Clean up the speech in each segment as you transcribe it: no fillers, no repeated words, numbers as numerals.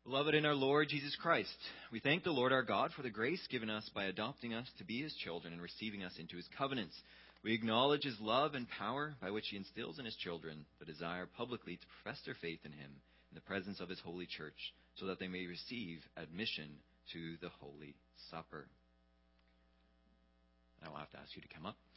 Beloved in our Lord Jesus Christ, we thank the Lord our God for the grace given us by adopting us to be his children and receiving us into his covenants. We acknowledge his love and power by which he instills in his children the desire publicly to profess their faith in him in the presence of his holy church, so that they may receive admission to the Holy Supper. I will have to ask you to come up.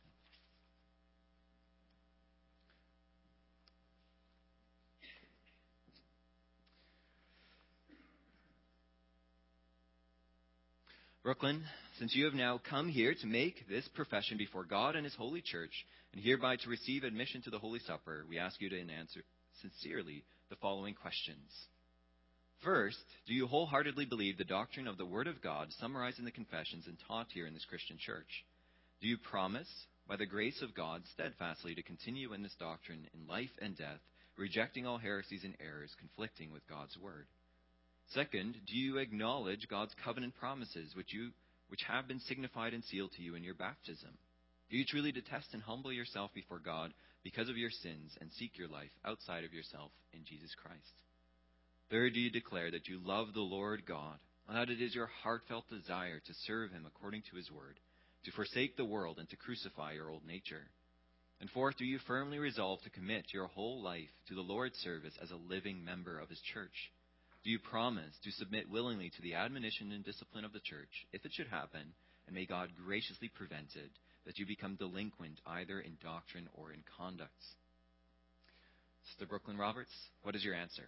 Brooklyn, since you have now come here to make this profession before God and his holy church, and hereby to receive admission to the Holy Supper, we ask you to answer sincerely the following questions. First, do you wholeheartedly believe the doctrine of the Word of God summarized in the confessions and taught here in this Christian church? Do you promise, by the grace of God, steadfastly to continue in this doctrine in life and death, rejecting all heresies and errors conflicting with God's Word? Second, do you acknowledge God's covenant promises which have been signified and sealed to you in your baptism? Do you truly detest and humble yourself before God because of your sins and seek your life outside of yourself in Jesus Christ? Third, do you declare that you love the Lord God and that it is your heartfelt desire to serve him according to his word, to forsake the world and to crucify your old nature? And fourth, do you firmly resolve to commit your whole life to the Lord's service as a living member of his church? Do you promise to submit willingly to the admonition and discipline of the church, if it should happen, and may God graciously prevent it, that you become delinquent either in doctrine or in conduct? Sister Brooklyn Roberts, what is your answer?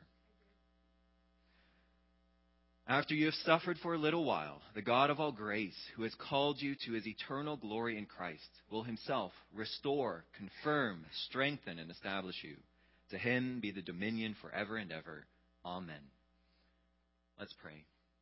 After you have suffered for a little while, the God of all grace, who has called you to his eternal glory in Christ, will himself restore, confirm, strengthen, and establish you. To him be the dominion forever and ever. Amen. Let's pray.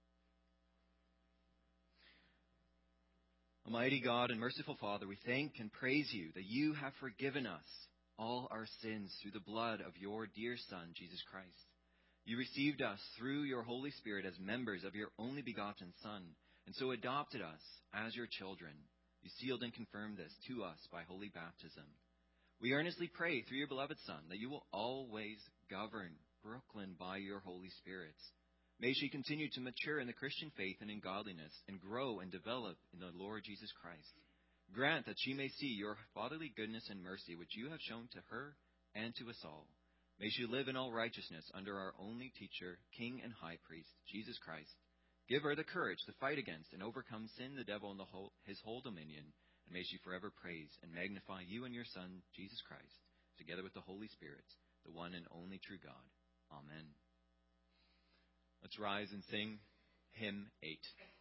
Almighty God and merciful Father, we thank and praise you that you have forgiven us all our sins through the blood of your dear Son, Jesus Christ. You received us through your Holy Spirit as members of your only begotten Son, and so adopted us as your children. You sealed and confirmed this to us by holy baptism. We earnestly pray through your beloved Son that you will always govern Brooklyn by your Holy Spirit. May she continue to mature in the Christian faith and in godliness, and grow and develop in the Lord Jesus Christ. Grant that she may see your fatherly goodness and mercy, which you have shown to her and to us all. May she live in all righteousness under our only teacher, King and High Priest, Jesus Christ. Give her the courage to fight against and overcome sin, the devil, and his whole dominion. And may she forever praise and magnify you and your Son, Jesus Christ, together with the Holy Spirit, the one and only true God. Amen. Let's rise and sing hymn 8.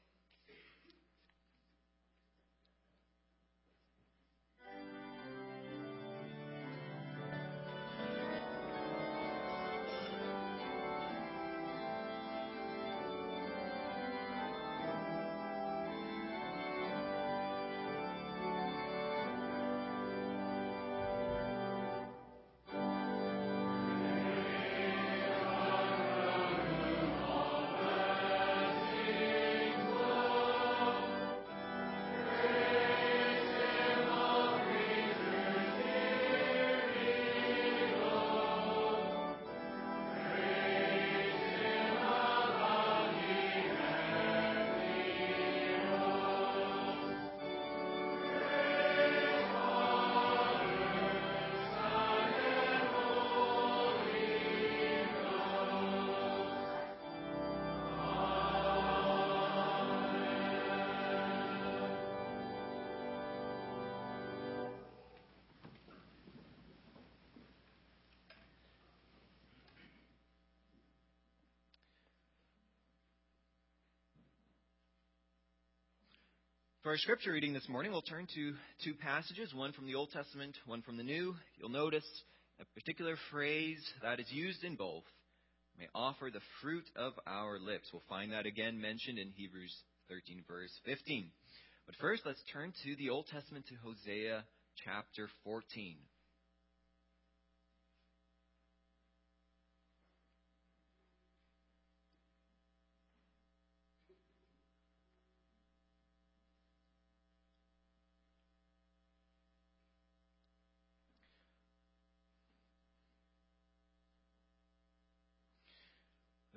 For our scripture reading this morning, we'll turn to two passages, one from the Old Testament, one from the New. You'll notice a particular phrase that is used in both. May offer the fruit of our lips. We'll find that again mentioned in Hebrews 13, verse 15. But first, let's turn to the Old Testament, to Hosea chapter 14.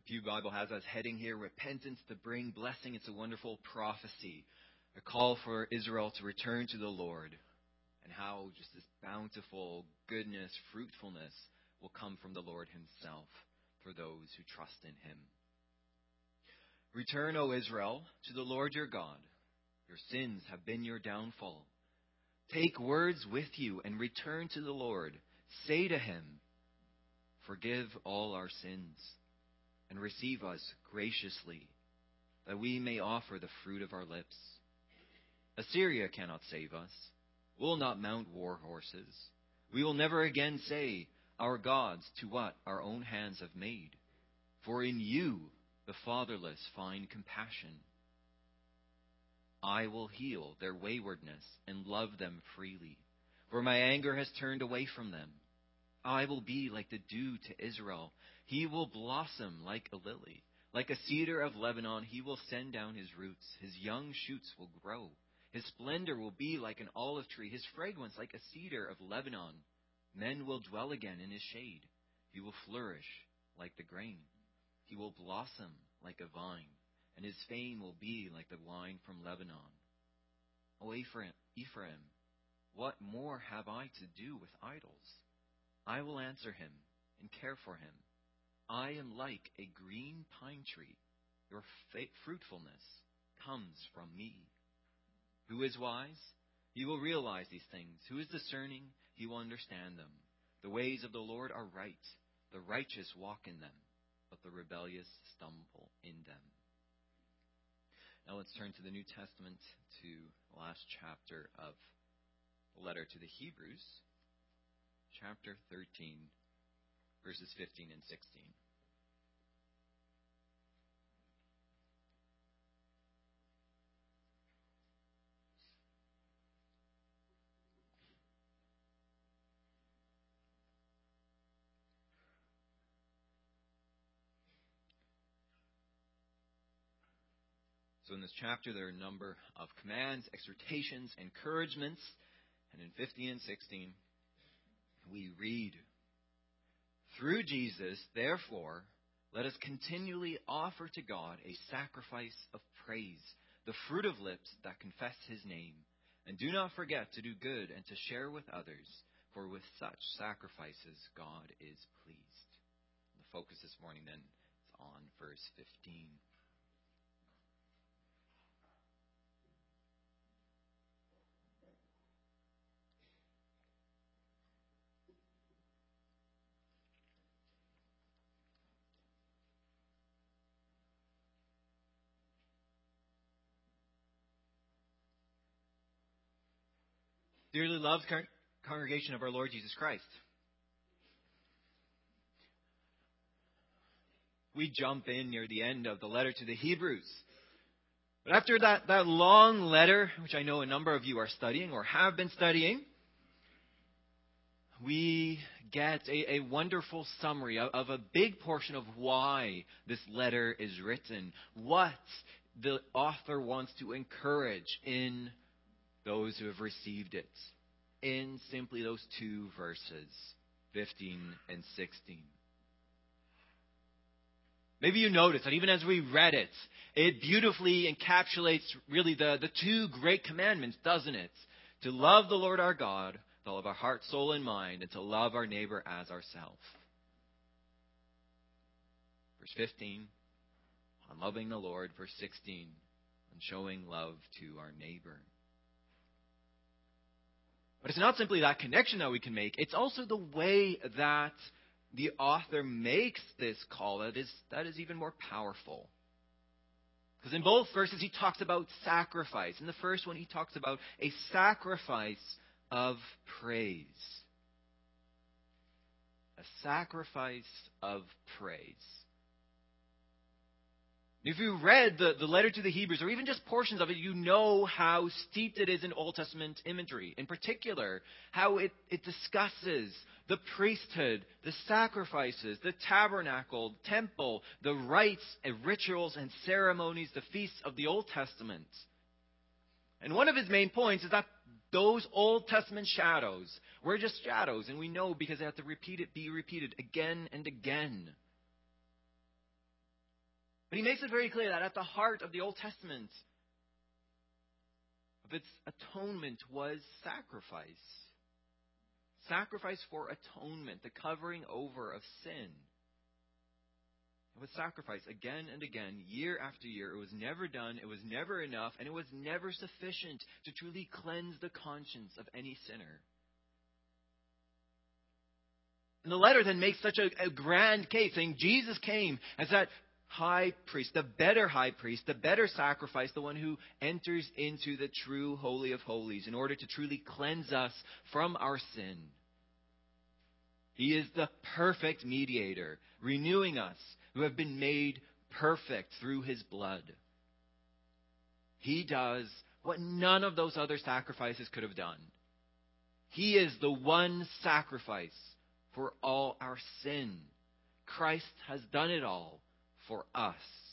Pew Bible has us heading here, repentance to bring blessing. It's a wonderful prophecy, a call for Israel to return to the Lord, and how just this bountiful goodness, fruitfulness will come from the Lord himself for those who trust in him. Return, O Israel, to the Lord your God. Your sins have been your downfall. Take words with you and return to the Lord. Say to him, forgive all our sins and receive us graciously, that we may offer the fruit of our lips. Assyria cannot save us. We will not mount war horses. We will never again say, our gods, to what our own hands have made. For in you the fatherless find compassion. I will heal their waywardness and love them freely, for my anger has turned away from them. I will be like the dew to Israel. He will blossom like a lily. Like a cedar of Lebanon, he will send down his roots. His young shoots will grow. His splendor will be like an olive tree, his fragrance like a cedar of Lebanon. Men will dwell again in his shade. He will flourish like the grain. He will blossom like a vine, and his fame will be like the wine from Lebanon. O Ephraim, what more have I to do with idols? I will answer him and care for him. I am like a green pine tree. Your fruitfulness comes from me. Who is wise? He will realize these things. Who is discerning? He will understand them. The ways of the Lord are right. The righteous walk in them, but the rebellious stumble in them. Now let's turn to the New Testament, to the last chapter of the letter to the Hebrews, chapter 13, verses 15 and 16. So in this chapter, there are a number of commands, exhortations, encouragements. And in 15 and 16, we read, through Jesus, therefore, let us continually offer to God a sacrifice of praise, the fruit of lips that confess his name. And do not forget to do good and to share with others, for with such sacrifices God is pleased. The focus this morning then is on verse 15. Dearly loved congregation of our Lord Jesus Christ, we jump in near the end of the letter to the Hebrews. But after that long letter, which I know a number of you are studying or have been studying, we get a wonderful summary of a big portion of why this letter is written, what the author wants to encourage in those who have received it, in simply those two verses, 15 and 16. Maybe you noticed that even as we read it, it beautifully encapsulates really the two great commandments, doesn't it? To love the Lord our God with all of our heart, soul, and mind, and to love our neighbor as ourselves. Verse 15, on loving the Lord. Verse 16, on showing love to our neighbor. But it's not simply that connection that we can make. It's also the way that the author makes this call that is even more powerful. Because in both verses he talks about sacrifice. In the first one he talks about a sacrifice of praise. A sacrifice of praise. If you read the letter to the Hebrews, or even just portions of it, you know how steeped it is in Old Testament imagery. In particular, how it discusses the priesthood, the sacrifices, the tabernacle, temple, the rites and rituals and ceremonies, the feasts of the Old Testament. And one of his main points is that those Old Testament shadows were just shadows, and we know because they have to be repeated again and again. But he makes it very clear that at the heart of the Old Testament, of its atonement, was sacrifice. Sacrifice for atonement, the covering over of sin. It was sacrifice again and again, year after year. It was never done, it was never enough, and it was never sufficient to truly cleanse the conscience of any sinner. And the letter then makes such a grand case, saying Jesus came as that high priest, the better sacrifice, the one who enters into the true Holy of Holies in order to truly cleanse us from our sin. He is the perfect mediator, renewing us, who have been made perfect through his blood. He does what none of those other sacrifices could have done. He is the one sacrifice for all our sin. Christ has done it all for us.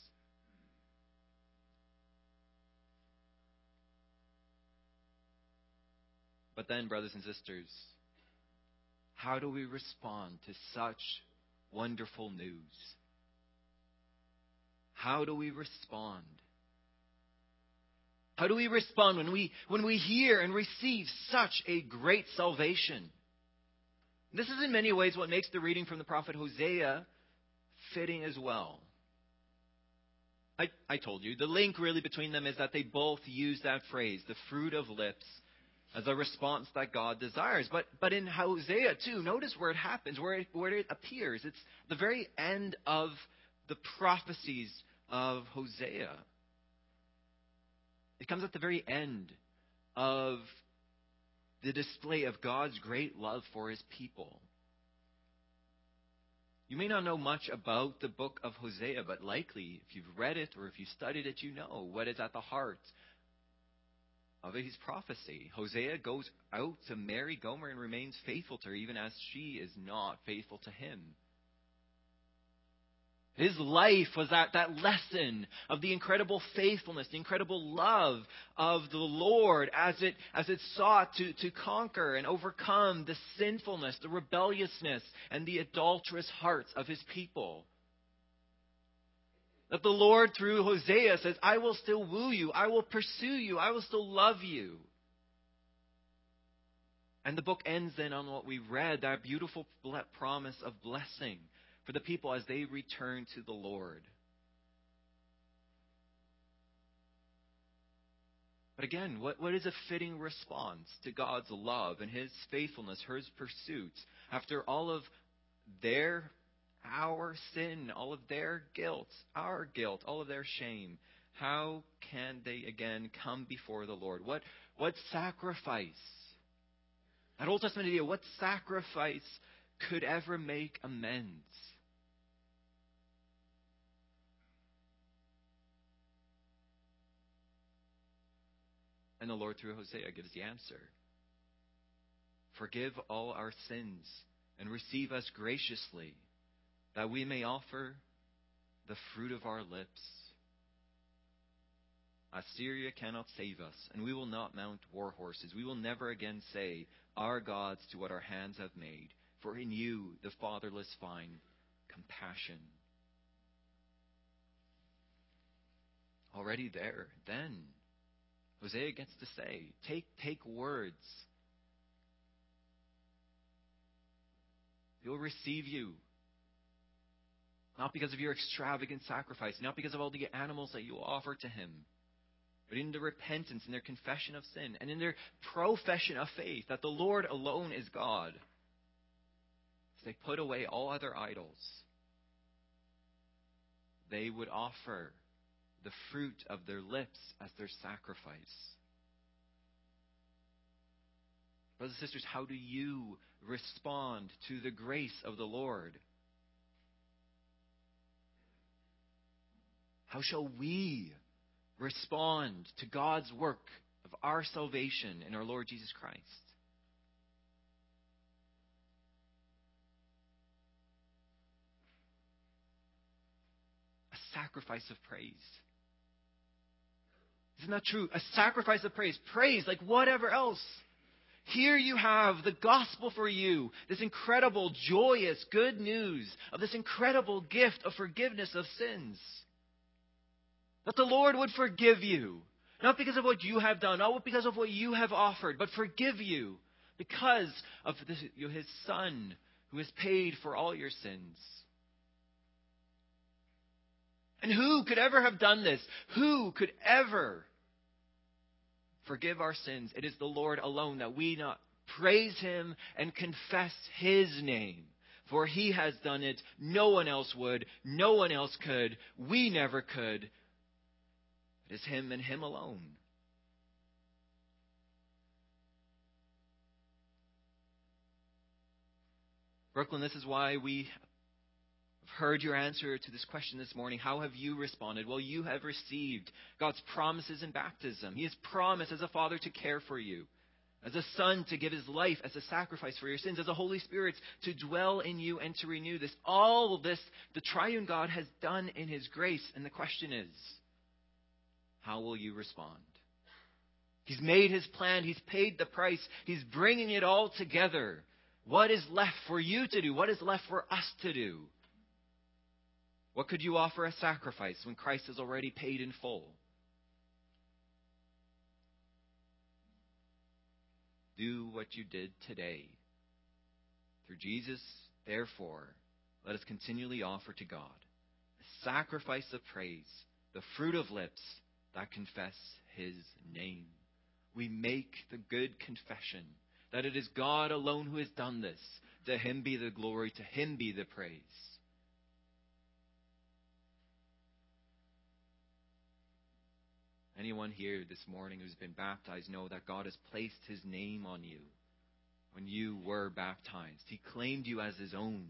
But then, brothers and sisters, how do we respond to such wonderful news? How do we respond? How do we respond when we hear and receive such a great salvation? This is in many ways what makes the reading from the prophet Hosea fitting as well. I told you, the link really between them is that they both use that phrase, the fruit of lips, as a response that God desires. But in Hosea too, notice where it happens, where it appears. It's the very end of the prophecies of Hosea. It comes at the very end of the display of God's great love for his people. You may not know much about the book of Hosea, but likely, if you've read it or if you studied it, you know what is at the heart of his prophecy. Hosea goes out to marry Gomer and remains faithful to her, even as she is not faithful to him. His life was that lesson of the incredible faithfulness, the incredible love of the Lord as it sought to conquer and overcome the sinfulness, the rebelliousness, and the adulterous hearts of his people. That the Lord, through Hosea, says, I will still woo you, I will pursue you, I will still love you. And the book ends then on what we read, that beautiful promise of blessing for the people as they return to the Lord. But again, what is a fitting response to God's love and his faithfulness, his pursuit, after all of our sin, all of their guilt, our guilt, all of their shame? How can they again come before the Lord? What sacrifice? That Old Testament idea, what sacrifice could ever make amends? And the Lord, through Hosea, gives the answer. Forgive all our sins and receive us graciously, that we may offer the fruit of our lips. Assyria cannot save us, and we will not mount war horses. We will never again say, our gods, to what our hands have made. For in you the fatherless find compassion. Already there, then, Hosea gets to say, take words. He will receive you. Not because of your extravagant sacrifice, not because of all the animals that you offer to him, but in the repentance, in their confession of sin, and in their profession of faith that the Lord alone is God. As they put away all other idols, they would offer the fruit of their lips as their sacrifice. Brothers and sisters, how do you respond to the grace of the Lord? How shall we respond to God's work of our salvation in our Lord Jesus Christ? A sacrifice of praise. Isn't that true? A sacrifice of praise. Praise like whatever else. Here you have the gospel for you. This incredible, joyous, good news of this incredible gift of forgiveness of sins. That the Lord would forgive you. Not because of what you have done, not because of what you have offered, but forgive you because of His Son who has paid for all your sins. And who could ever have done this? Who could ever forgive our sins? It is the Lord alone, that we not praise Him and confess His name. For He has done it. No one else would. No one else could. We never could. It is Him and Him alone. Brooklyn, this is why we have heard your answer to this question this morning. How have you responded? Well, you have received God's promises in baptism. He has promised as a Father to care for you, as a Son to give His life as a sacrifice for your sins, as a Holy Spirit to dwell in you and to renew this. All this, the triune God has done in His grace. And the question is, how will you respond? He's made His plan. He's paid the price. He's bringing it all together. What is left for you to do? What is left for us to do? What could you offer as sacrifice when Christ has already paid in full? Do what you did today. Through Jesus, therefore, let us continually offer to God a sacrifice of praise, the fruit of lips that confess His name. We make the good confession that it is God alone who has done this. To Him be the glory, to Him be the praise. Anyone here this morning who's been baptized know that God has placed His name on you when you were baptized. He claimed you as His own.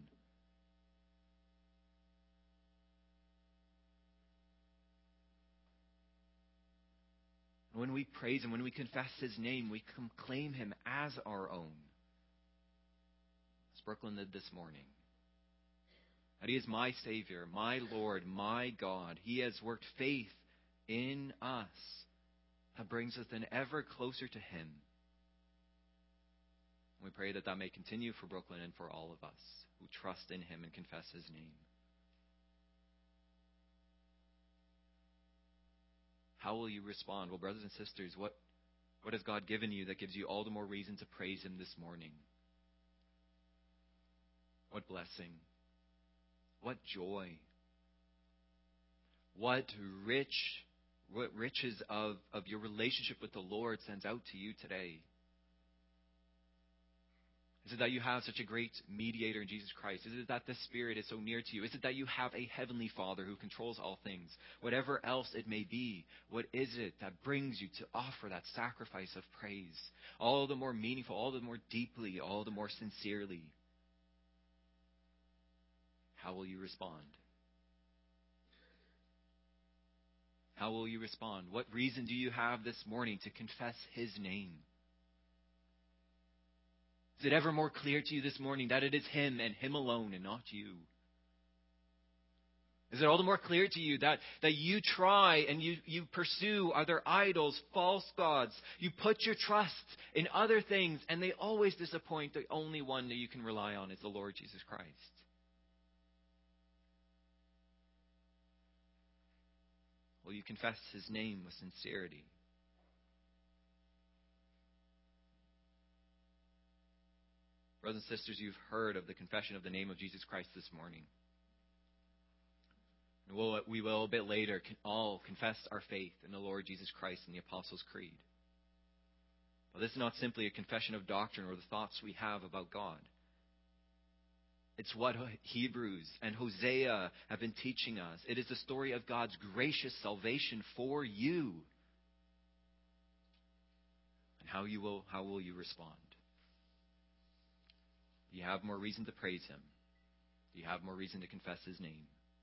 When we praise Him, when we confess His name, we claim Him as our own. As Brooklyn did this morning. That He is my Savior, my Lord, my God. He has worked faith in us that brings us then ever closer to Him. We pray that that may continue for Brooklyn and for all of us who trust in Him and confess His name. How will you respond? Well, brothers and sisters, what has God given you that gives you all the more reason to praise Him this morning? What blessing. What joy. What riches of your relationship with the Lord sends out to you today? Is it that you have such a great mediator in Jesus Christ? Is it that the Spirit is so near to you? Is it that you have a heavenly Father who controls all things? Whatever else it may be, what is it that brings you to offer that sacrifice of praise? All the more meaningful, all the more deeply, all the more sincerely. How will you respond? How will you respond? What reason do you have this morning to confess His name? Is it ever more clear to you this morning that it is Him and Him alone and not you? Is it all the more clear to you that you try and you pursue other idols, false gods? You put your trust in other things and they always disappoint. The only one that you can rely on is the Lord Jesus Christ. Will you confess His name with sincerity? Brothers and sisters, you've heard of the confession of the name of Jesus Christ this morning. And we will a bit later all confess our faith in the Lord Jesus Christ in the Apostles' Creed. But this is not simply a confession of doctrine or the thoughts we have about God. It's what Hebrews and Hosea have been teaching us. It is the story of God's gracious salvation for you. And how will you respond? Do you have more reason to praise Him? Do you have more reason to confess His name?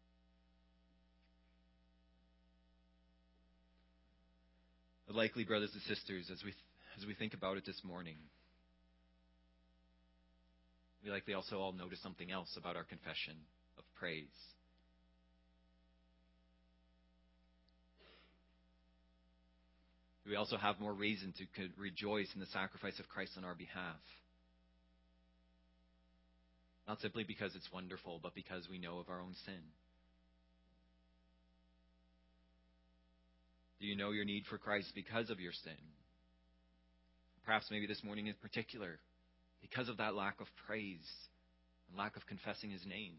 But likely, brothers and sisters, as we think about it this morning, we likely also all notice something else about our confession of praise. We also have more reason to rejoice in the sacrifice of Christ on our behalf. Not simply because it's wonderful, but because we know of our own sin. Do you know your need for Christ because of your sin? Perhaps maybe this morning in particular, because of that lack of praise and lack of confessing His name.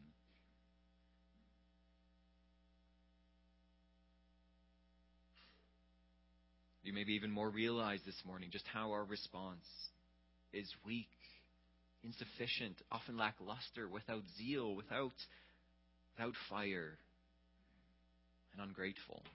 You maybe even more realize this morning just how our response is weak, insufficient, often lackluster, without zeal, without fire, and ungrateful.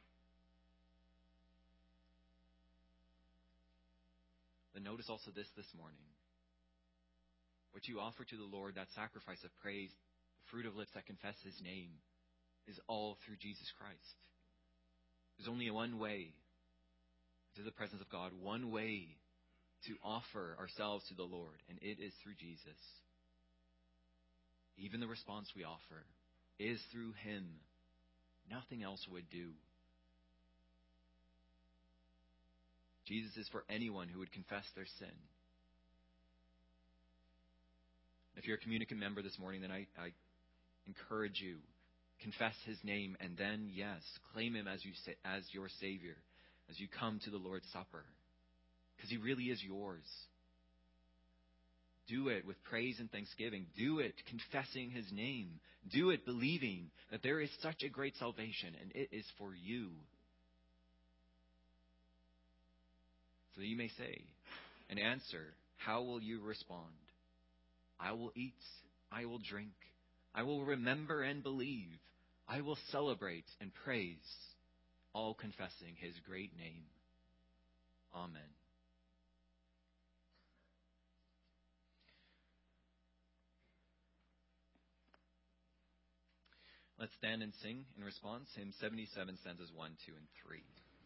But notice also this morning. What you offer to the Lord, that sacrifice of praise, the fruit of lips that confess His name, is all through Jesus Christ. There's only one way to the presence of God, one way to offer ourselves to the Lord, and it is through Jesus. Even the response we offer is through Him. Nothing else would do. Jesus is for anyone who would confess their sin. If you're a communicant member this morning, then I encourage you, confess His name, and then, yes, claim Him as your Savior as you come to the Lord's Supper, because He really is yours. Do it with praise and thanksgiving. Do it confessing His name. Do it believing that there is such a great salvation, and it is for you. So you may say and answer, how will you respond? I will eat, I will drink, I will remember and believe, I will celebrate and praise, all confessing His great name. Amen. Let's stand and sing in response, hymn 77, stanzas 1, 2, and 3.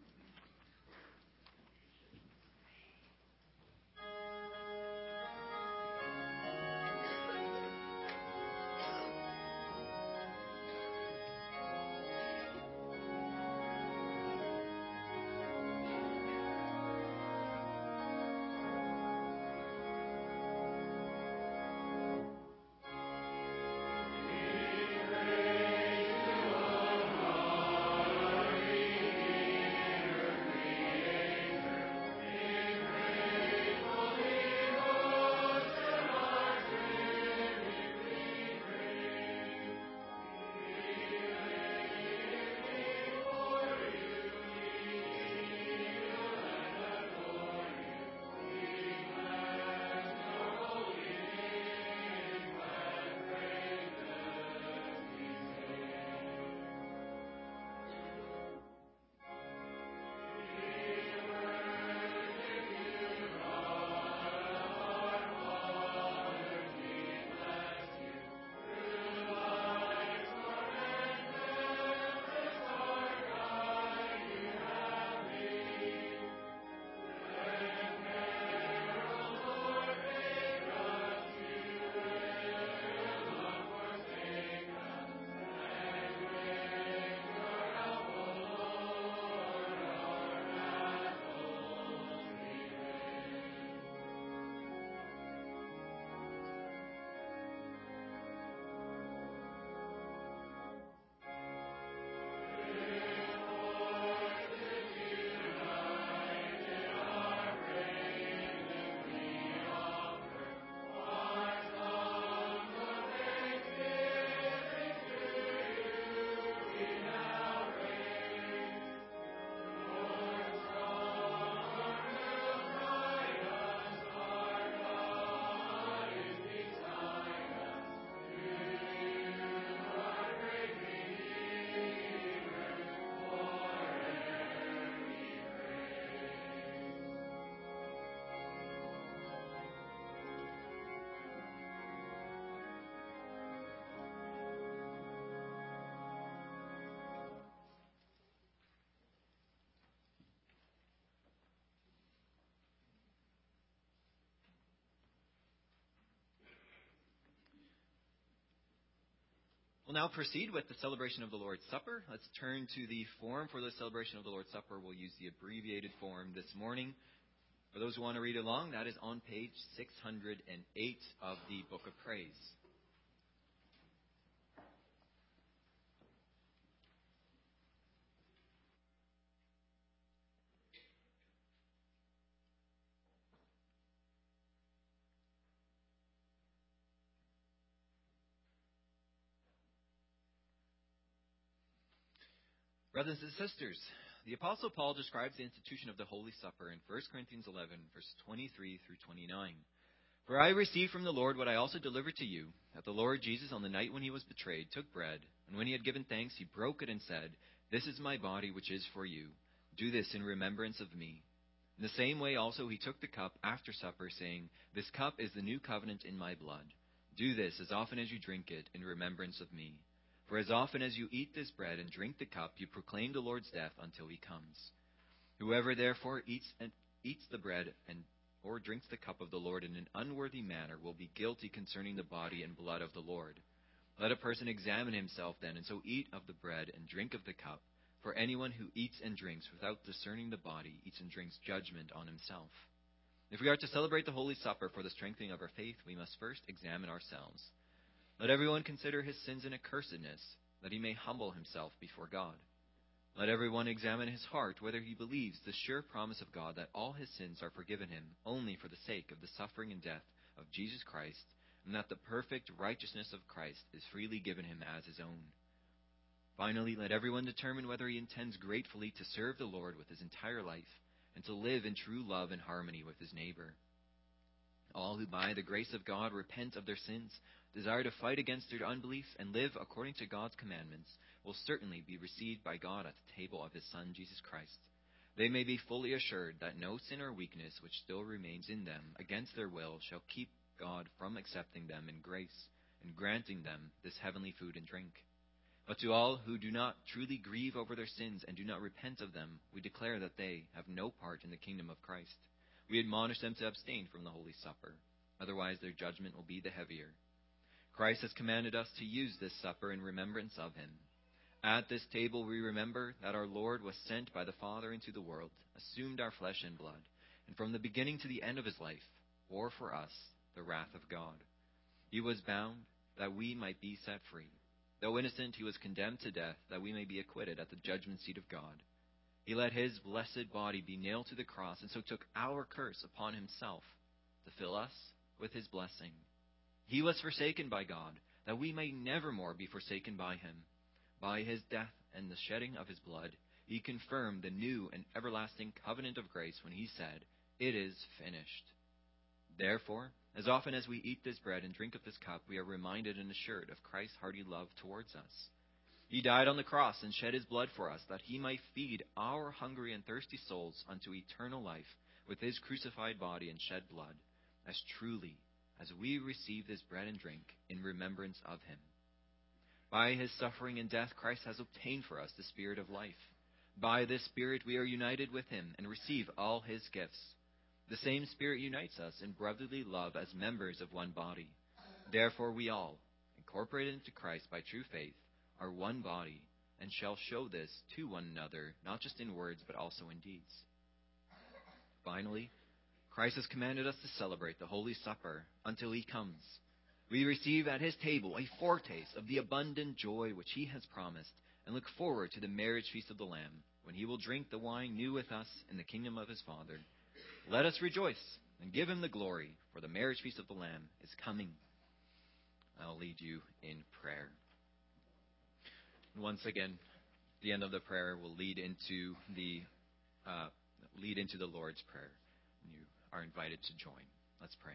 We'll now proceed with the celebration of the Lord's Supper. Let's turn to the form for the celebration of the Lord's Supper. We'll use the abbreviated form this morning. For those who want to read along, that is on page 608 of the Book of Praise. Brothers and sisters, the Apostle Paul describes the institution of the Holy Supper in 1 Corinthians 11, verses 23 through 29. For I received from the Lord what I also delivered to you, that the Lord Jesus, on the night when he was betrayed, took bread, and when he had given thanks, he broke it and said, "This is my body, which is for you. Do this in remembrance of me." In the same way also he took the cup after supper, saying, "This cup is the new covenant in my blood. Do this as often as you drink it in remembrance of me. For as often as you eat this bread and drink the cup, you proclaim the Lord's death until he comes. Whoever therefore eats the bread or drinks the cup of the Lord in an unworthy manner will be guilty concerning the body and blood of the Lord. Let a person examine himself then, and so eat of the bread and drink of the cup. For anyone who eats and drinks without discerning the body eats and drinks judgment on himself. If we are to celebrate the Holy Supper for the strengthening of our faith, we must first examine ourselves. Let everyone consider his sins an accursedness, that he may humble himself before God. Let everyone examine his heart, whether he believes the sure promise of God that all his sins are forgiven him only for the sake of the suffering and death of Jesus Christ, and that the perfect righteousness of Christ is freely given him as his own. Finally, let everyone determine whether he intends gratefully to serve the Lord with his entire life, and to live in true love and harmony with his neighbor. All who by the grace of God repent of their sins, desire to fight against their unbelief, and live according to God's commandments, will certainly be received by God at the table of his Son, Jesus Christ. They may be fully assured that no sin or weakness which still remains in them against their will shall keep God from accepting them in grace and granting them this heavenly food and drink. But to all who do not truly grieve over their sins and do not repent of them, we declare that they have no part in the kingdom of Christ. We admonish them to abstain from the Holy Supper, otherwise their judgment will be the heavier. Christ has commanded us to use this supper in remembrance of him. At this table we remember that our Lord was sent by the Father into the world, assumed our flesh and blood, and from the beginning to the end of his life bore for us the wrath of God. He was bound that we might be set free. Though innocent, he was condemned to death that we may be acquitted at the judgment seat of God. He let his blessed body be nailed to the cross, and so took our curse upon himself to fill us with his blessing. He was forsaken by God, that we may never more be forsaken by him. By his death and the shedding of his blood, he confirmed the new and everlasting covenant of grace when he said, "It is finished." Therefore, as often as we eat this bread and drink of this cup, we are reminded and assured of Christ's hearty love towards us. He died on the cross and shed his blood for us, that he might feed our hungry and thirsty souls unto eternal life with his crucified body and shed blood, as truly as we receive this bread and drink in remembrance of him. By his suffering and death, Christ has obtained for us the Spirit of life. By this Spirit we are united with him and receive all his gifts. The same Spirit unites us in brotherly love as members of one body. Therefore we all, incorporated into Christ by true faith, are one body, and shall show this to one another, not just in words, but also in deeds. Finally, Christ has commanded us to celebrate the Holy Supper until he comes. We receive at his table a foretaste of the abundant joy which he has promised, and look forward to the marriage feast of the Lamb, when he will drink the wine new with us in the kingdom of his Father. Let us rejoice and give him the glory, for the marriage feast of the Lamb is coming. I'll lead you in prayer. Once again, the end of the prayer will lead into the Lord's Prayer. You are invited to join. Let's pray.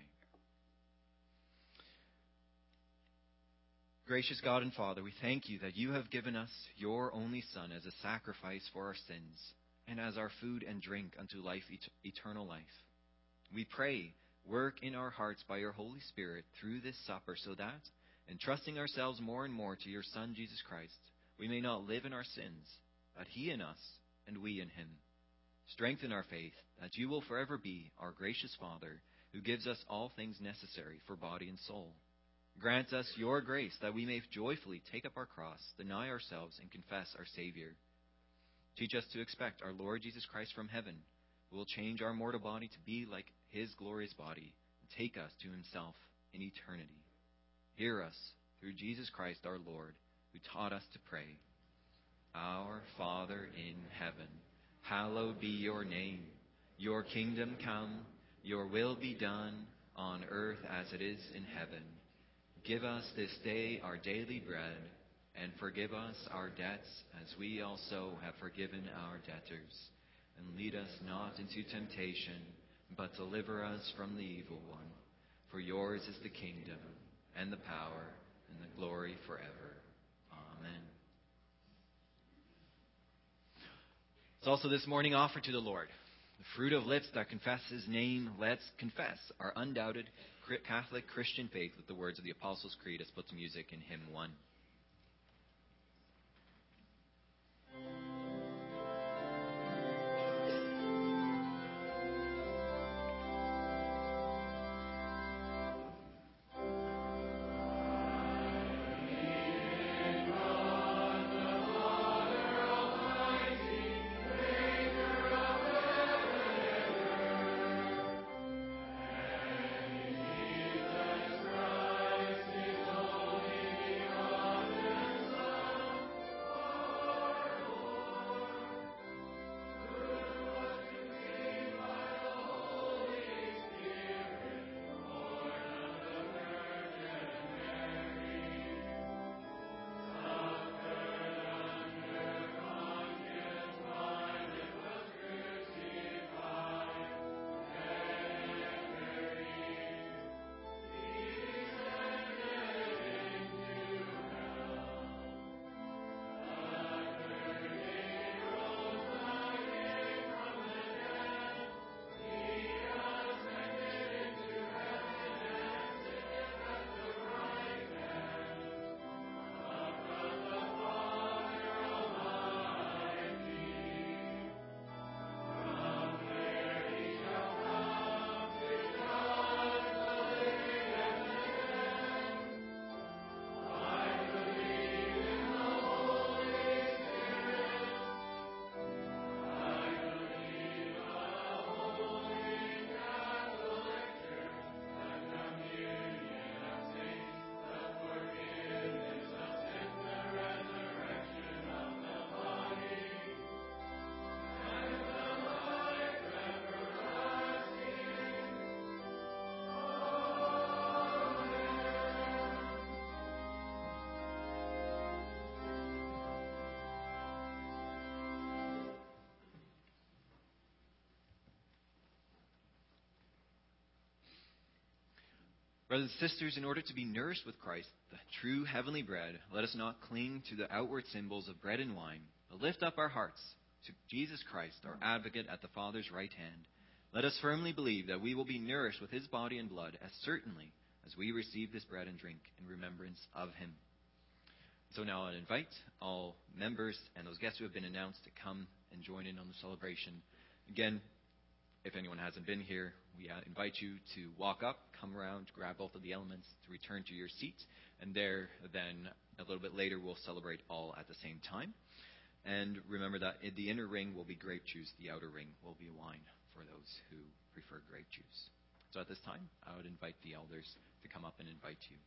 Gracious God and Father, we thank you that you have given us your only Son as a sacrifice for our sins and as our food and drink unto life, eternal life. We pray, work in our hearts by your Holy Spirit through this supper, so that, entrusting ourselves more and more to your Son, Jesus Christ, we may not live in our sins, but he in us and we in him. Strengthen our faith, that you will forever be our gracious Father, who gives us all things necessary for body and soul. Grant us your grace, that we may joyfully take up our cross, deny ourselves, and confess our Savior. Teach us to expect our Lord Jesus Christ from heaven, who will change our mortal body to be like his glorious body, and take us to himself in eternity. Hear us through Jesus Christ our Lord, who taught us to pray. Our Father in heaven, hallowed be your name. Your kingdom come, your will be done, on earth as it is in heaven. Give us this day our daily bread, And forgive us our debts, as we also have forgiven our debtors. And lead us not into temptation, but deliver us from the evil one. For yours is the kingdom, and the power, and the glory forever. Amen. It's also this morning offered to the Lord. The fruit of lips that confess his name, let's confess our undoubted Catholic Christian faith with the words of the Apostles' Creed as put to music in hymn 1. Brothers and sisters, in order to be nourished with Christ, the true heavenly bread, let us not cling to the outward symbols of bread and wine, but lift up our hearts to Jesus Christ, our advocate at the Father's right hand. Let us firmly believe that we will be nourished with his body and blood as certainly as we receive this bread and drink in remembrance of him. So now I'll invite all members and those guests who have been announced to come and join in on the celebration. Again, if anyone hasn't been here, we invite you to walk up, come around, grab both of the elements, to return to your seat, and there, then, a little bit later, we'll celebrate all at the same time. And remember that the inner ring will be grape juice, the outer ring will be wine for those who prefer grape juice. So at this time, I would invite the elders to come up and invite you.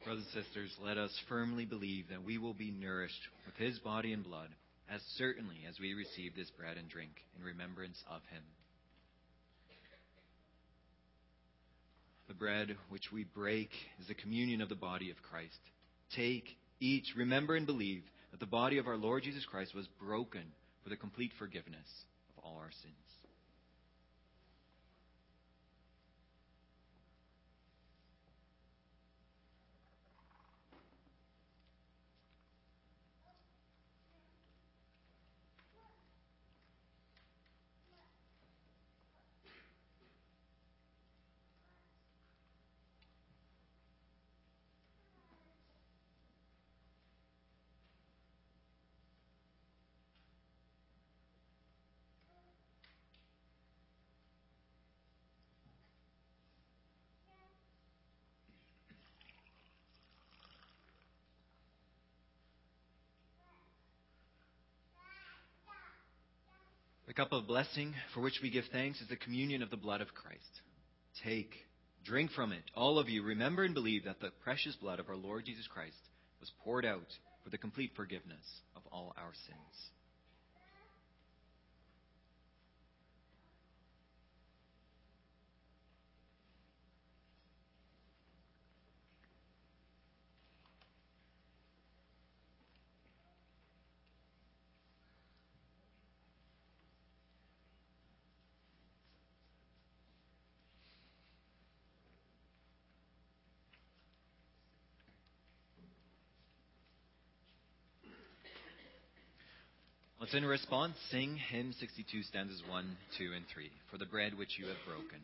Brothers and sisters, let us firmly believe that we will be nourished with his body and blood, as certainly as we receive this bread and drink in remembrance of him. The bread which we break is the communion of the body of Christ. Take, eat, remember, and believe that the body of our Lord Jesus Christ was broken for the complete forgiveness of all our sins. The cup of blessing for which we give thanks is the communion of the blood of Christ. Take, drink from it, all of you. Remember and believe that the precious blood of our Lord Jesus Christ was poured out for the complete forgiveness of all our sins. Let's in response sing hymn 62 stanzas 1, 2, and 3, For the bread which you have broken.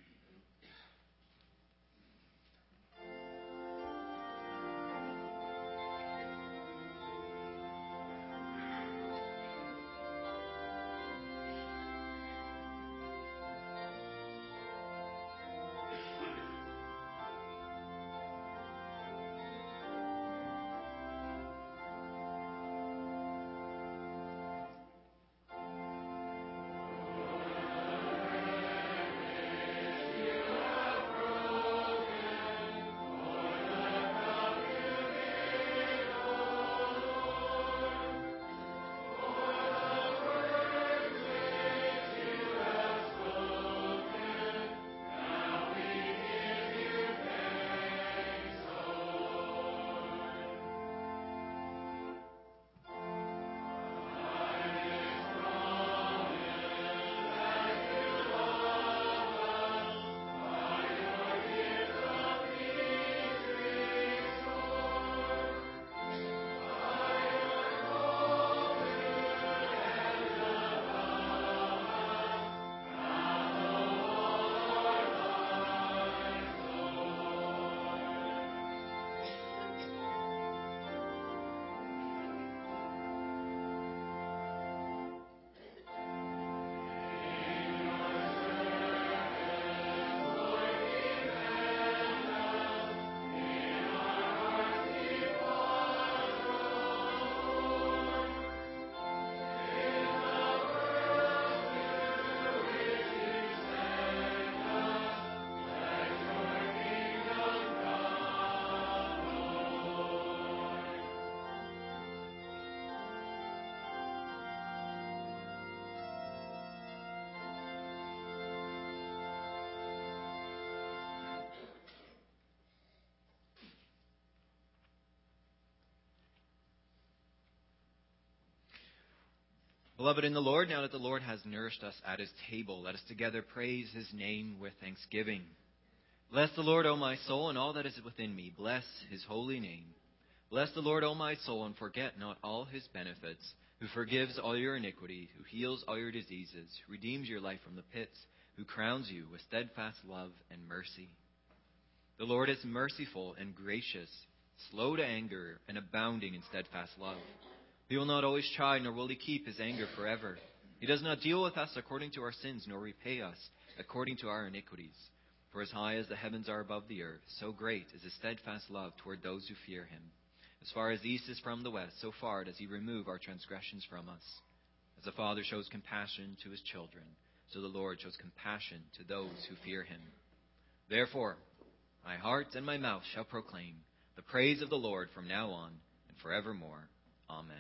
Beloved in the Lord, now that the Lord has nourished us at his table, let us together praise his name with thanksgiving. Bless the Lord, O my soul, and all that is within me. Bless his holy name. Bless the Lord, O my soul, and forget not all his benefits, who forgives all your iniquity, who heals all your diseases, who redeems your life from the pits, who crowns you with steadfast love and mercy. The Lord is merciful and gracious, slow to anger, and abounding in steadfast love. He will not always chide, nor will he keep his anger forever. He does not deal with us according to our sins, nor repay us according to our iniquities. For as high as the heavens are above the earth, so great is his steadfast love toward those who fear him. As far as the east is from the west, so far does he remove our transgressions from us. As the Father shows compassion to his children, so the Lord shows compassion to those who fear him. Therefore, my heart and my mouth shall proclaim the praise of the Lord from now on and forevermore. Amen.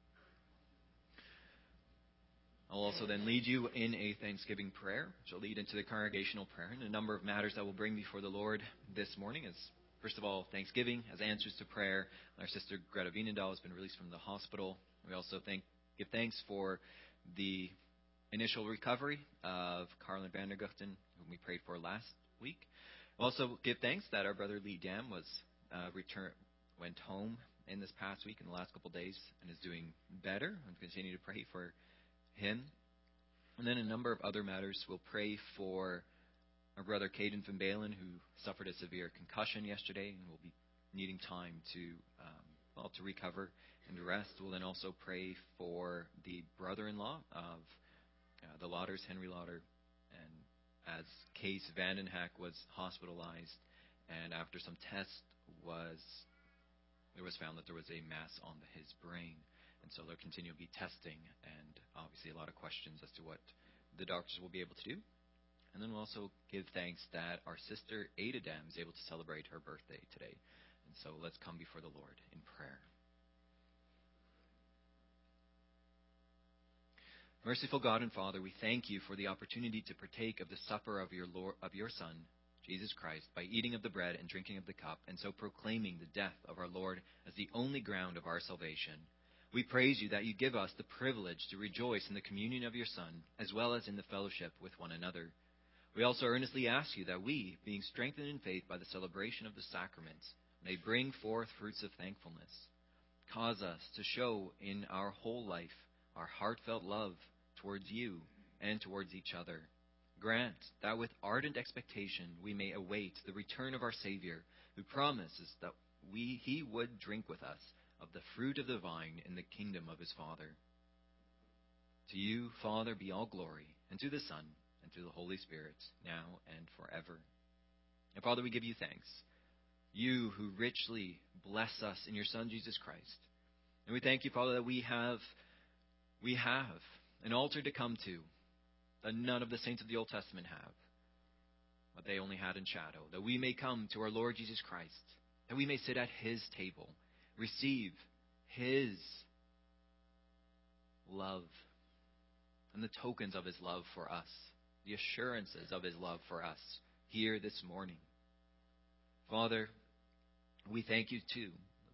I'll also then lead you in a thanksgiving prayer, which will lead into the congregational prayer and a number of matters that we'll bring before the Lord this morning. As first of all, thanksgiving as answers to prayer. Our sister Greta Wienendahl has been released from the hospital. We also give thanks for the initial recovery of Carlin Vanderguchten, whom we prayed for last week. We'll also give thanks that our brother Lee Dam went home in this past week, in the last couple of days, and is doing better. And continue to pray for him. And then a number of other matters. We'll pray for our brother Caden Van Balen, who suffered a severe concussion yesterday and will be needing time to recover and rest. We'll then also pray for the brother-in-law of the Lauders, Henry Lauder, and as Case Vandenhack was hospitalized, and after some tests it was found that there was a mass on his brain. And so they'll continue to be testing, and obviously a lot of questions as to what the doctors will be able to do. And then we'll also give thanks that our sister Ada Dam is able to celebrate her birthday today. And so let's come before the Lord in prayer. Merciful God and Father, we thank you for the opportunity to partake of the supper of your Son, Jesus Christ, by eating of the bread and drinking of the cup, and so proclaiming the death of our Lord as the only ground of our salvation. We praise you that you give us the privilege to rejoice in the communion of your Son, as well as in the fellowship with one another. We also earnestly ask you that we, being strengthened in faith by the celebration of the sacraments, may bring forth fruits of thankfulness. Cause us to show in our whole life our heartfelt love towards you and towards each other. Grant that with ardent expectation we may await the return of our Savior, who promises that he would drink with us of the fruit of the vine in the kingdom of his Father. To you, Father, be all glory, and to the Son, and to the Holy Spirit, now and forever. And Father, we give you thanks, you who richly bless us in your Son, Jesus Christ. And we thank you, Father, that we have an altar to come to that none of the saints of the Old Testament have, but they only had in shadow, that we may come to our Lord Jesus Christ, that we may sit at his table, receive his love and the tokens of his love for us, the assurances of his love for us here this morning. Father, we thank you too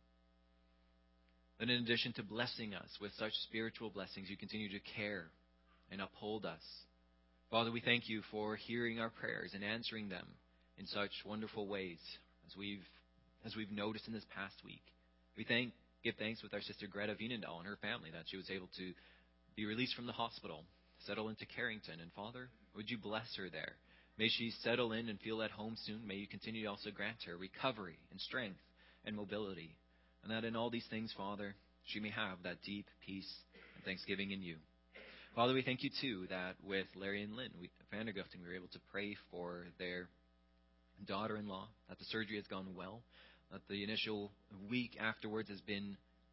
that in addition to blessing us with such spiritual blessings, you continue to care and uphold us. Father, we thank you for hearing our prayers and answering them in such wonderful ways as we've noticed in this past week. We give thanks with our sister Greta Wienendahl and her family that she was able to be released from the hospital, settle into Carrington. And Father, would you bless her there? May she settle in and feel at home soon. May you continue to also grant her recovery and strength and mobility. And that in all these things, Father, she may have that deep peace and thanksgiving in you. Father, we thank you too that with Larry and Lynn Vanderguchten, we were able to pray for their daughter-in-law, that the surgery has gone well, that the initial week afterwards has been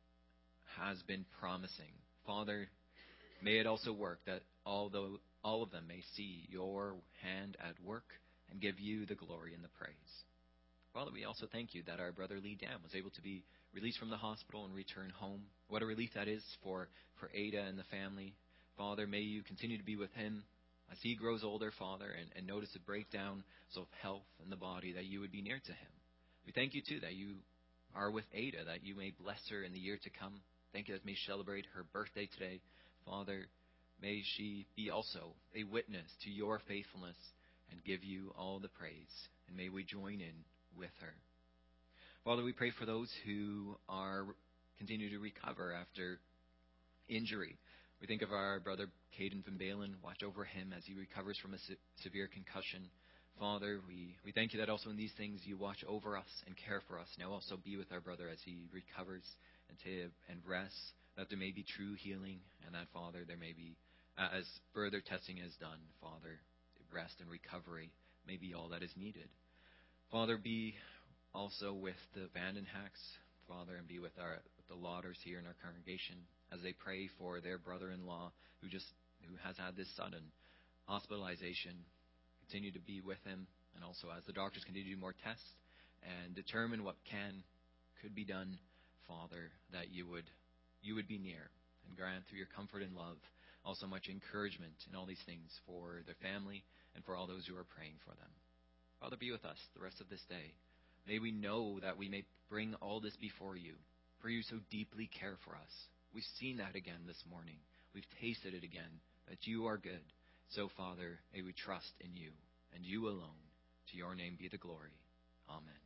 promising. Father, may it also work that all of them may see your hand at work and give you the glory and the praise. Father, we also thank you that our brother Lee Dam was able to be released from the hospital and return home. What a relief that is for Ada and the family. Father, may you continue to be with him as he grows older, Father, and notice the breakdown of health in the body, that you would be near to him. We thank you, too, that you are with Ada, that you may bless her in the year to come. Thank you that may celebrate her birthday today. Father, may she be also a witness to your faithfulness and give you all the praise. And may we join in with her. Father, we pray for those who continue to recover after injury. We think of our brother Caden Van Balen. Watch over him as he recovers from a severe concussion. Father, we thank you that also in these things you watch over us and care for us. Now also be with our brother as he recovers and rests, that there may be true healing, and that, Father, there may be, as further testing is done, Father, rest and recovery may be all that is needed. Father, be also with the Vandenhacks, Father, and be with the Lauders here in our congregation as they pray for their brother-in-law who has had this sudden hospitalization. Continue to be with him, and also as the doctors continue to do more tests and determine what can could be done, Father, that you would be near and grant through your comfort and love also much encouragement in all these things for their family and for all those who are praying for them. Father, be with us the rest of this day. May we know that we may bring all this before you, for you so deeply care for us. We've seen that again this morning. We've tasted it again, that you are good. So, Father, may we trust in you and you alone. To your name be the glory. Amen.